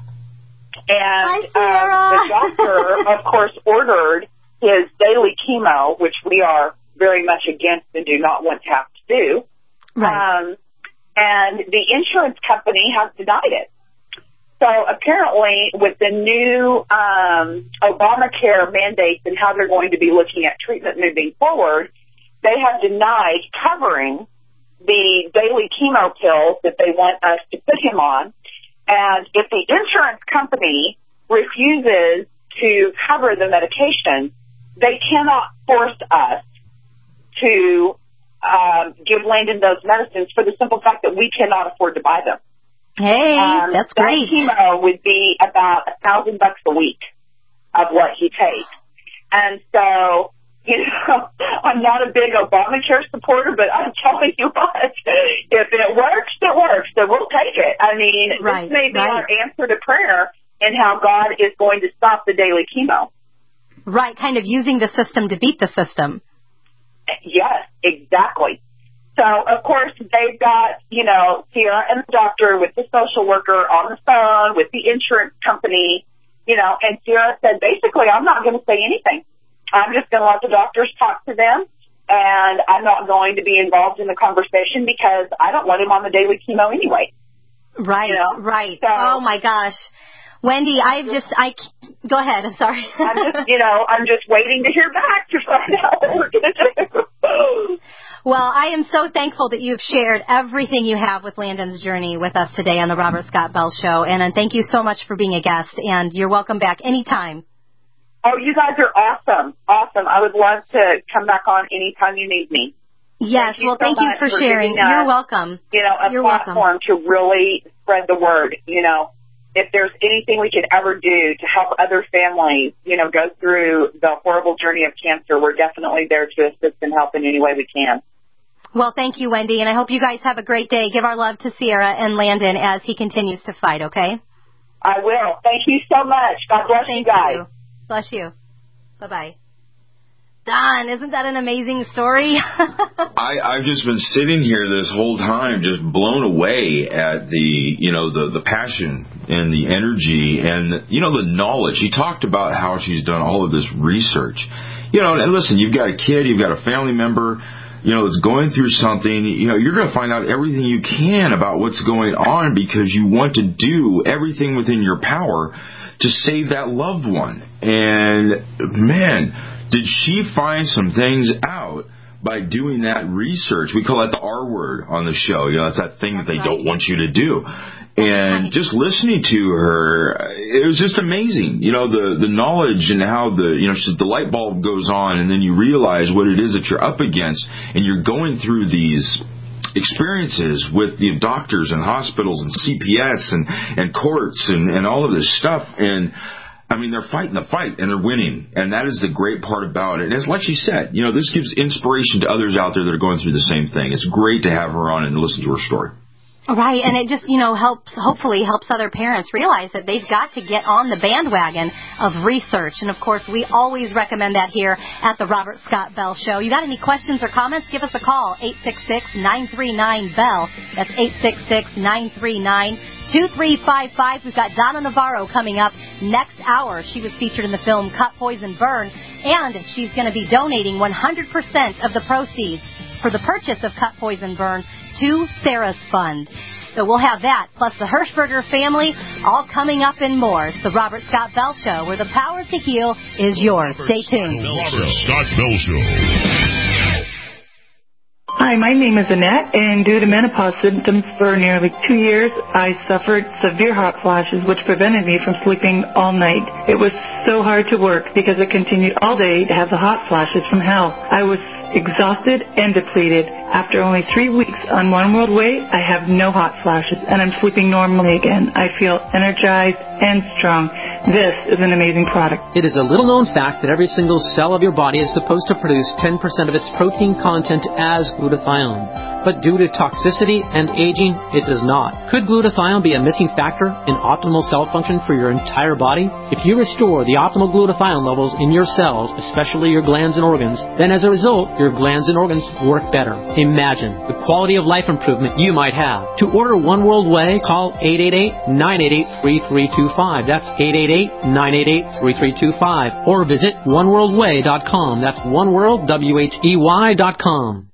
and Hi, um, the doctor, of course, ordered his daily chemo, which we are very much against and do not want to have to do. Right. Um, and the insurance company has denied it. So apparently with the new um, Obamacare mandates and how they're going to be looking at treatment moving forward, they have denied covering the daily chemo pills that they want us to put him on. And if the insurance company refuses to cover the medication, they cannot force us to um, give Landon those medicines for the simple fact that we cannot afford to buy them. Hey, um, that's that great. Chemo would be about a thousand bucks a week of what he takes. And so, you know, I'm not a big Obamacare supporter, but I'm telling you what, if it works, it works. So we'll take it. I mean, right, this may be right. our answer to prayer and how God is going to stop the daily chemo. Right, kind of using the system to beat the system. Yes, exactly. So, of course, they've got, you know, Sierra and the doctor with the social worker on the phone with the insurance company, you know, and Sierra said, basically, I'm not going to say anything. I'm just going to let the doctors talk to them, and I'm not going to be involved in the conversation because I don't want him on the daily chemo anyway. Right, you know? right. So, oh, my gosh. Wendy, I've just, I, go ahead, I'm sorry. I'm just, you know, I'm just waiting to hear back to find out what we're going to do. Well, I am so thankful that you've shared everything you have with Landon's journey with us today on the Robert Scott Bell Show. And, and thank you so much for being a guest. And you're welcome back anytime. Oh, you guys are awesome. Awesome. I would love to come back on anytime you need me. Yes, thank well, so thank you for, for sharing. us, You're welcome. You know, a You're platform welcome. to really spread the word. You know, if there's anything we could ever do to help other families, you know, go through the horrible journey of cancer, we're definitely there to assist and help in any way we can. Well, thank you, Wendy, and I hope you guys have a great day. Give our love to Sierra and Landon as he continues to fight, okay? I will. Thank you so much. God bless Thank you guys. You. Bless you. Bye-bye. Don, isn't that an amazing story? I, I've just been sitting here this whole time just blown away at the, you know, the, the passion and the energy and, you know, the knowledge. She talked about how she's done all of this research. You know, and listen, you've got a kid, you've got a family member, you know, that's going through something. You know, you're going to find out everything you can about what's going on because you want to do everything within your power to save that loved one. And, man, did she find some things out by doing that research? We call that the R word on the show. You know, it's that thing that they don't want you to do. And just listening to her, it was just amazing. You know, the, the knowledge and how the, you know, the light bulb goes on and then you realize what it is that you're up against and you're going through these experiences with the doctors and hospitals and C P S and, and courts and, and all of this stuff. And, I mean, they're fighting the fight and they're winning. And that is the great part about it. And as like she said, you know, this gives inspiration to others out there that are going through the same thing. It's great to have her on and listen to her story. Right, and it just, you know, helps, hopefully helps other parents realize that they've got to get on the bandwagon of research. And, of course, we always recommend that here at the Robert Scott Bell Show. You got any questions or comments? Give us a call, eight six six, nine three nine, B E L L. That's eight six six, nine three nine, two three five five. We've got Donna Navarro coming up next hour. She was featured in the film Cut, Poison, Burn, and she's going to be donating one hundred percent of the proceeds for the purchase of Cut, Poison, Burn to Sarah's Fund. So we'll have that, plus the Hirschberger family, all coming up and more. It's the Robert Scott Bell Show, where the power to heal is yours. Stay tuned. The Robert Scott Bell Show. Hi, my name is Annette, and due to menopause symptoms for nearly two years, I suffered severe hot flashes, which prevented me from sleeping all night. It was so hard to work because it continued all day to have the hot flashes from hell. I was exhausted and depleted. After only three weeks on One World Way, I have no hot flashes, and I'm sleeping normally again. I feel energized and strong. This is an amazing product. It is a little-known fact that every single cell of your body is supposed to produce ten percent of its protein content as glutathione. But due to toxicity and aging, it does not. Could glutathione be a missing factor in optimal cell function for your entire body? If you restore the optimal glutathione levels in your cells, especially your glands and organs, then as a result, your glands and organs work better. Imagine the quality of life improvement you might have. To order One World Way, call eight eight eight, nine eight eight, three three two five. That's eight eight eight, nine eight eight, three three two five. Or visit one world way dot com. That's oneworld, W H E Y dot com.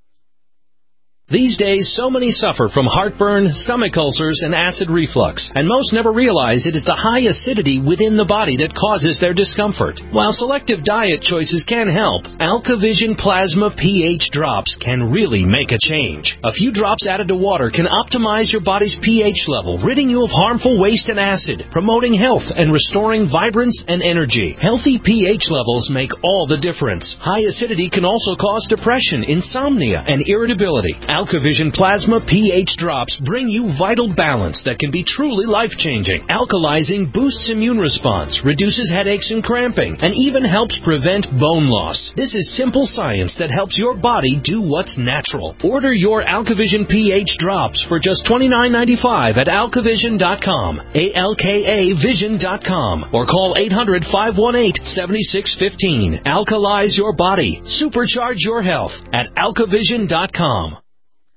These days, so many suffer from heartburn, stomach ulcers, and acid reflux, and most never realize it is the high acidity within the body that causes their discomfort. While selective diet choices can help, AlkaVision Plasma pH drops can really make a change. A few drops added to water can optimize your body's pH level, ridding you of harmful waste and acid, promoting health and restoring vibrance and energy. Healthy pH levels make all the difference. High acidity can also cause depression, insomnia, and irritability. AlkaVision Plasma pH drops bring you vital balance that can be truly life-changing. Alkalizing boosts immune response, reduces headaches and cramping, and even helps prevent bone loss. This is simple science that helps your body do what's natural. Order your AlkaVision pH drops for just twenty-nine ninety-five at alkavision dot com, A L K A vision dot com, or call eight hundred, five one eight, seven six one five. Alkalize your body. Supercharge your health at alkavision dot com.